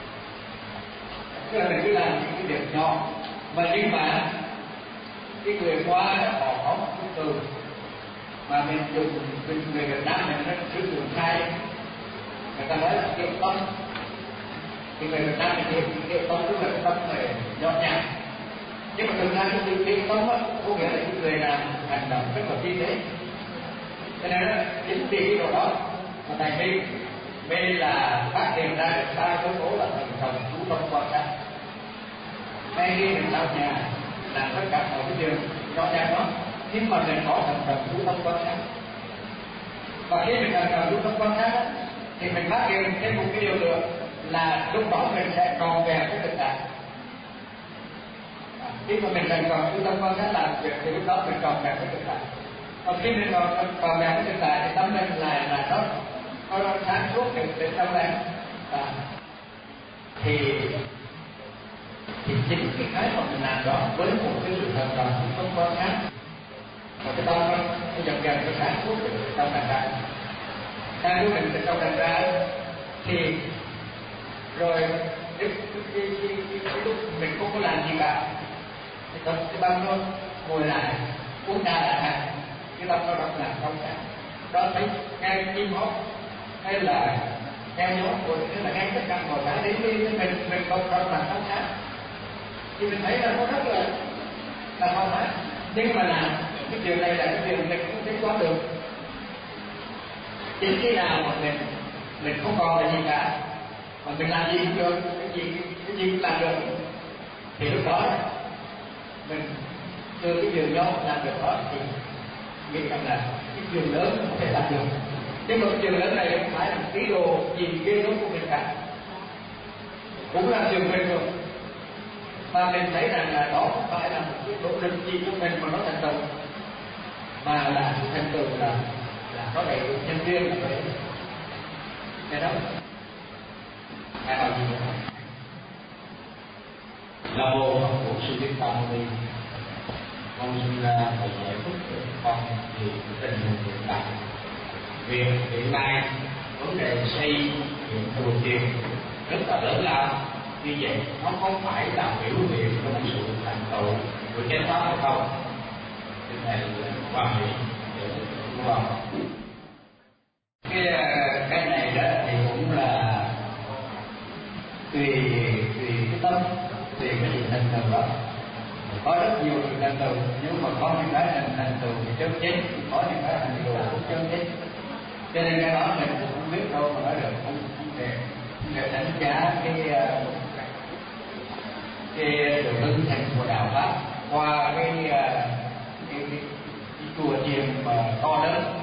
Tức là mình cứ làm những cái việc nhỏ mà nhưng mà cái người Hoa họ có một cái từ mà mình dùng mình người Việt Nam mình nó sử dụng sai, người ta nói là kiệu tâm. Thì người Việt Nam mình hiểu kiệu tâm tức là cái tâm này nhỏ nhặt, nhưng mà thực ra cái từ kiệu tâm á có nghĩa là cái người làm hành động rất là tinh tế. Cho nên đó, chính vì cái điều đó mà thầy mình mình là phát hiện ra được ba yếu tố là thần đồng chú tâm quan sát. Ngay khi mình tạo nhà làm tất cả mọi cái điều nhỏ nhặt đó, nhưng mà mình có thần đồng chú tâm quan sát. Và khi mình thần đồng chú tâm quan sát thì mình phát hiện thêm một cái điều nữa là lúc đó mình sẽ tròn vẹn cái thực tại. Khi mà mình thần đồng chú tâm quan sát làm việc thì lúc đó mình tròn vẹn cái thực tại. Và khi mình còn tròn vẹn cái thực tại thì tâm mình lại là nó nó sáng suốt được đến trong này. À, thì thì chính cái cái mà mình làm đó với một cái sự thần đồng không quan sát, và cái tâm nó nó dần dần nó sáng suốt được trong thành ra, sáng suốt được trong thành ra thì rồi cái cái cái cái lúc mình không có làm gì cả thì tâm cái tâm nó ngồi lại uống trà lại hàng, cái tâm nó đọc làm trong sáng đó, thấy nghe chim hót hay là nghe gió rồi hay là nghe tất cả mọi cái đến đi mình mình không đọc làm trong sáng thì mình thấy là nó rất là là không mát. Nhưng mà làm cái điều này là cái điều mình không tính toán được. Chính khi nào mà mình mình không còn là gì cả mà mình làm gì cũng được, cái gì cái gì cũng làm được, thì lúc đó mình từ cái điều nhỏ làm được đó thì nghĩ rằng là cái điều lớn không thể làm được. Nhưng mà cái điều lớn này không phải là một ý đồ gì ghê gớm của mình cả, cũng là điều mình rồi. Và mình thấy rằng là đó không phải là một cái nỗ lực gì của mình mà nó thành tựu, mà là cái thành tựu là là có đầy đủ nhân viên là vậy. Cái đó ai bảo gì nữa? Nam mô Phật Bổn Sư Thích Ca Mâu Ni. Con xin thầy giải thích con về tình hình hiện tại. Việc hiện nay vấn đề xây dựng chùa chiền rất là lớn lao. Như vậy nó không phải là biểu hiện của một sự thành tựu của chánh pháp hay không? Cái này quan điểm để đúng không? Cái cái này đó thì cũng là tùy tùy cái tâm, tùy cái sự thành tựu đó. Có rất nhiều sự thành tựu, nhưng mà có những cái thành tựu thì chân chính, có những cái thành tựu cũng chân chính. Cho nên cái đó mình cũng không biết đâu mà nói được, không để để đánh giá cái cái sự hưng thành của đạo pháp qua cái cái, cái, cái, cái chùa chiền mà to lớn.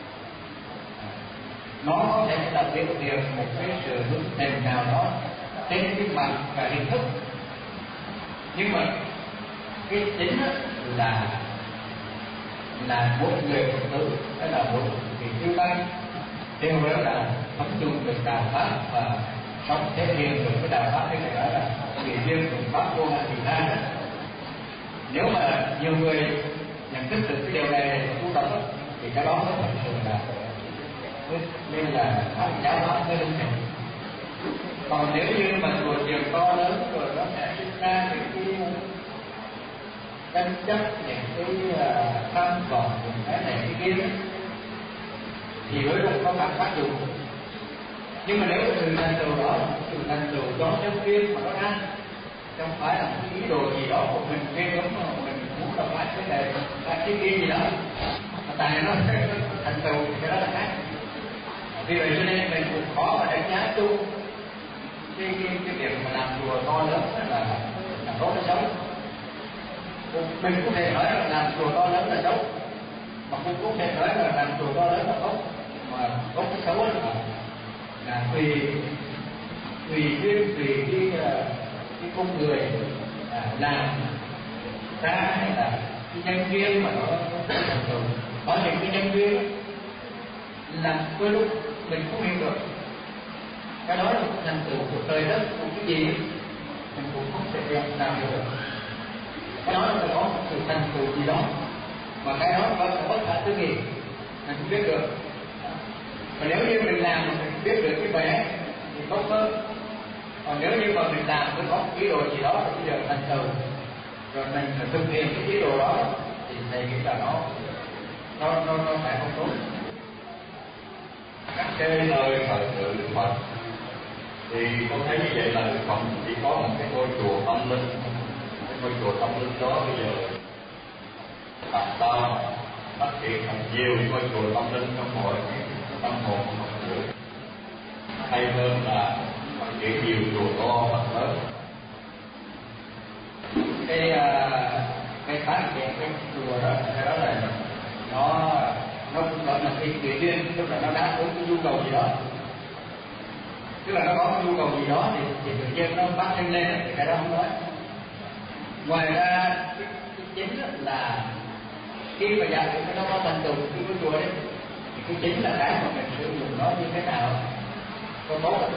Nó có thể là biểu hiện một cái sự hưng thành nào đó trên cái mặt và hình thức, nhưng mà cái chính là là mỗi người Phật tử, đó là một vị chư tăng đều đó là thấm chung được đạo pháp và sống thể hiện được cái đạo pháp. Cái này đó là vị riêng của pháp vô hạn vị tha. Nếu mà nhiều người nhận thức được cái điều này và tu tập thì cái đó mới thật sự là nên là giáo hóa mới linh thiện. Còn nếu như mà chùa chiền to lớn rồi nó sẽ sinh ra những cái tranh chấp, những cái tham vọng, những cái này cái kia, thì đối với có phản tác dụng. Nhưng mà nếu cái sự thành tựu đó là một sự thành tựu do nhân viên mà nó ra, không phải là một cái ý đồ gì đó của mình riêng giống mà mình muốn làm lại cái này lại cái kia gì đó, mà tại nó thành tựu thì cái đó là khác. Vì vậy cho nên mình cũng khó mà đánh giá chung cái cái cái việc mà làm chùa to lớn là là tốt hay xấu. Mình cũng thể nói là làm chùa to lớn là xấu, mà cũng cũng thể nói là làm chùa to lớn là tốt, mà tốt cái xấu là là tùy tùy duyên, tùy cái cái con người à, làm ra, hay là cái nhân viên mà nó thành tựu. Có những cái nhân viên làm đôi lúc mình không hiểu được cái đó là một thành tựu của trời đất, của cái gì mình cũng không thể làm được. Cái đó là phải có một sự thành tựu gì đó, mà cái đó có bất khả tư nghị, mình không biết được. Và nếu như mình làm mà mình biết được cái vẻ thì tốt hơn. Còn nếu như mà mình làm mới có một ý đồ gì đó thì bây giờ thành tựu rồi mình thực hiện cái ý đồ đó thì thầy nghĩ là nó nó nó nó phải không tốt. Các cái nơi thờ tự Đức Phật thì con thấy như vậy là Đức Phật chỉ có một cái ngôi chùa tâm linh. Cái ngôi chùa tâm linh đó bây giờ làm sao phát triển thành nhiều ngôi chùa tâm linh trong mọi cái tâm hồn của Phật tử, hay hơn là phát triển nhiều chùa to Phật lớn. Cái cái phát triển cái chùa đó, cái đó là nó nó cũng gọi là cái tự nhiên, tức là nó đáp ứng cái nhu cầu gì đó, tức là nó có cái nhu cầu gì đó thì, thì tự nhiên nó phát sinh lên thì cái đó không nói. Ngoài ra cái, cái chính là khi mà giả sử nó có thành tựu cái của chùa đấy thì cái chính là cái mà mình sử dụng nó như thế nào có tốt không.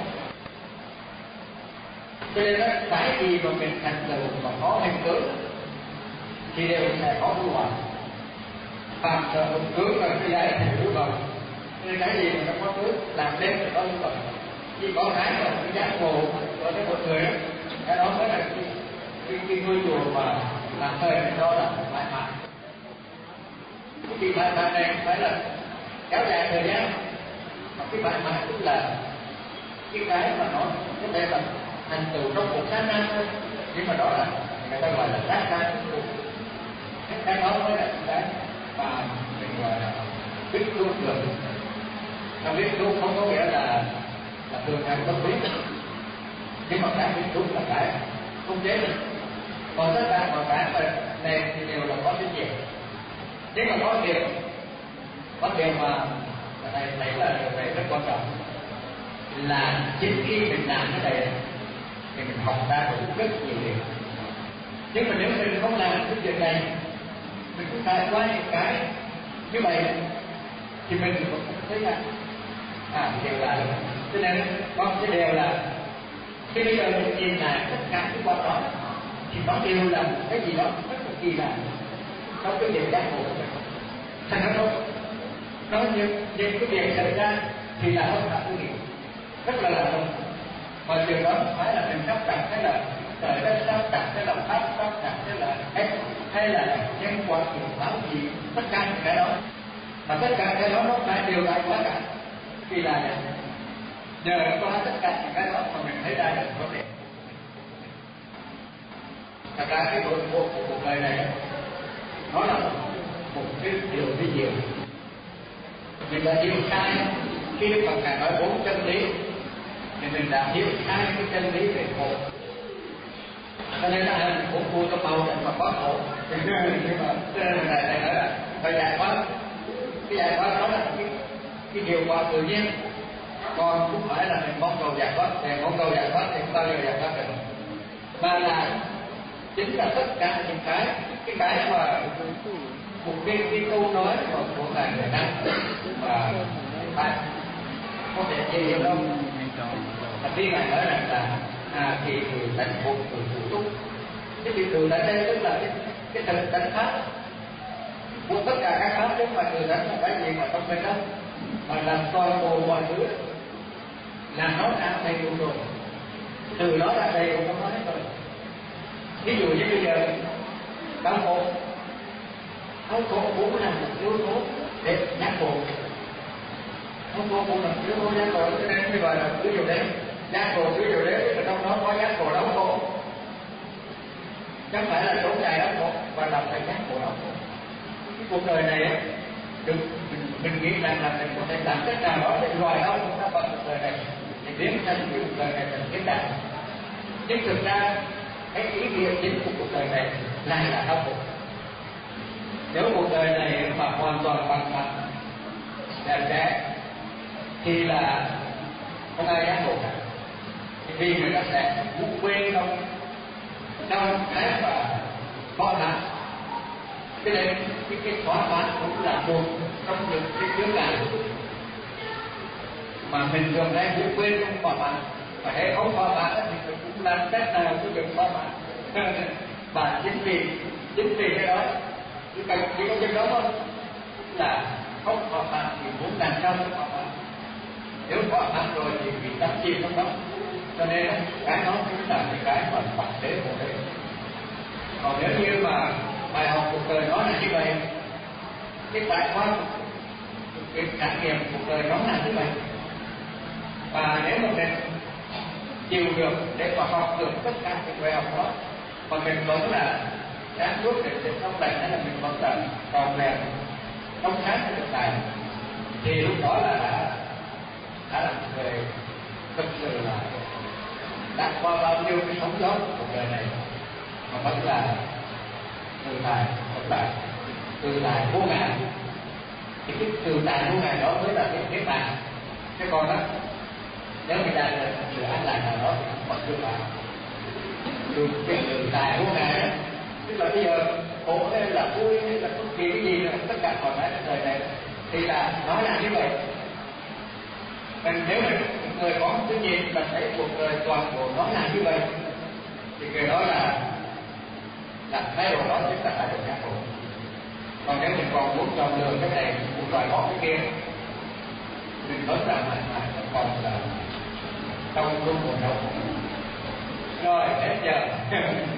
Cho nên đó, cái gì mà mình thành tựu mà có hình tướng thì đều sẽ có lưu hoàn. Phạm sợ một tướng là cái giấy thì lưu hoàn. Nên cái gì mà nó có tướng làm lên thì có lưu hoàn. Chỉ có cái mà cái giác ngộ của cái một người đó, cái đó mới là cái cái, cái ngôi chùa mà làm thời đó là mãi mãi. Cái mãi mãi này phải là kéo dài thời gian, mà cái mãi mãi cũng là cái cái mà nó có thể là thành tựu trong một sát na thôi, nhưng mà đó là người ta gọi là sát na cuối cùng. Cái đó mới là cái mà mình gọi là biết luôn được. Mà biết luôn không có nghĩa là là thường hay không biết, nhưng mà cái biết đúng là cái không chế được. Còn tất cả mọi cái mà này thì đều là có trách nhiệm. Nhưng mà có điều có điều mà thầy thấy là điều này rất quan trọng, là chính khi mình làm cái này thì mình học ra được rất nhiều điều. Nhưng mà nếu mình không làm cái việc này, mình cũng trải qua những cái như vậy thì mình cũng thấy là à đều là cho nên có cái điều là khi bây giờ mình nhìn lại tất cả những hoạt đó thì nó đều là cái gì đó rất là kỳ lạ trong cái việc giác ngộ của mình. Thành ra đâu nó những những cái việc xảy ra thì là không phải cái gì rất là lạ luôn, mà điều đó không phải là mình sắp đặt hay là trời đất sắp đặt hay là pháp sắp đặt hay là hay, hay là nhân quả điều báo gì, tất cả những cái đó mà tất cả cái đó nó phải đều lại quá cả. Vì là nhờ qua tất cả những cái đó mà mình thấy ra được vấn đề. Thật ra cái nội bộ của cuộc đời này nó là một cái điều vi diệu. Mình đã hiểu sai khi Đức Phật Ngài nói bốn chân lý thì mình đã hiểu sai cái chân lý về khổ. Cho nên là mình cũng vui có màu để mà có khổ. Nhưng mà cho nên là thầy nói là phải giải thoát. Cái giải thoát đó là cái, cái điều quả tự nhiên. Còn không phải là mình mong cầu giải thoát, thì mong cầu giải thoát thì không bao giờ giải thoát được. Mà là chính là tất cả những cái cái cái mà một cái, cái câu nói của, của ngài người Đăng và bạn có thể dễ hiểu đâu. Và khi ngài nói rằng là à, thì từ tánh một từ phụ túc, cái từ từ tại đây tức là cái cái thực tánh pháp, một tất cả các pháp chứ mà từ tánh là cái gì mà trong mình đâu, mà làm toàn bộ mọi thứ là nó đã đầy đủ rồi, từ đó đã đầy đủ trong đó hết rồi. Ví dụ như bây giờ đau khổ, đau khổ cũng là một yếu tố để giác ngộ, đau khổ cũng là một yếu tố giác ngộ, cho nên mới gọi là tứ diệu đế. Giác ngộ tứ diệu đế thì trong đó có giác ngộ đau khổ, chẳng phải là trốn chạy đau khổ và làm thành giác ngộ đau khổ. Cái cuộc đời này á, được mình, mình nghĩ rằng là mình có thể làm cách nào đó để loại đau khổ ra khỏi cuộc đời này, để biến thành cái cuộc đời này thành kiến đàng. Nhưng thực ra cái ý nghĩa chính của cuộc đời này lại là đau khổ. Nếu cuộc đời này mà hoàn toàn bằng phẳng, đẹp đẽ thì là không ai giác ngộ cả, vì người ta sẽ ngủ quên trong trong cái và thỏa mãn. Cho nên cái cái thỏa mãn cũng là một trong những cái chướng ngại mà mình thường hay ngủ quên trong thỏa mãn, và hệ không thỏa mãn thì mình cũng làm cách nào cũng được thỏa mãn. Và chính vì chính vì cái đó chỉ cần chỉ có chừng đó thôi là không thỏa mãn thì muốn làm sao cũng thỏa mãn. Nếu thỏa mãn rồi thì bị đắm chìm trong đó, cho nên cái đó chính là cái cái mà bản đế của đấy. Còn nếu như mà bài học cuộc đời nó là như vậy, cái trải qua cái trải nghiệm cuộc đời nó là như vậy, và nếu mà mình chịu được để mà học được tất cả những bài học đó, mà mình vẫn là sáng suốt để để sống lành, hay là mình vẫn là tròn vẹn trong sáng của thực tại, thì lúc đó là đã đã là một người thực sự là đã qua bao nhiêu cái sóng gió của cuộc đời này mà vẫn là tự tại thực tại, tự tại vô ngại. Thì cái tự tại vô ngại đó mới là cái kết bản. Chứ còn đó, nếu người ta là sự an lạc nào đó thì không được bạn. Từ cái tự tại vô ngại đó, tức là bây giờ khổ hay là vui hay là bất kỳ cái gì nữa, tất cả mọi cái trên đời này thì là nó là như vậy. Còn nếu mà người có một cái nhìn là thấy cuộc đời toàn bộ nó là như vậy, thì người đó là là thái độ đó chính là thái độ giác ngộ. Còn nếu mình còn muốn chọn lựa cái này, muốn loại bỏ cái kia, mình vẫn là mạnh mẽ, còn là trong luôn cuộc sống. Rồi hết giờ.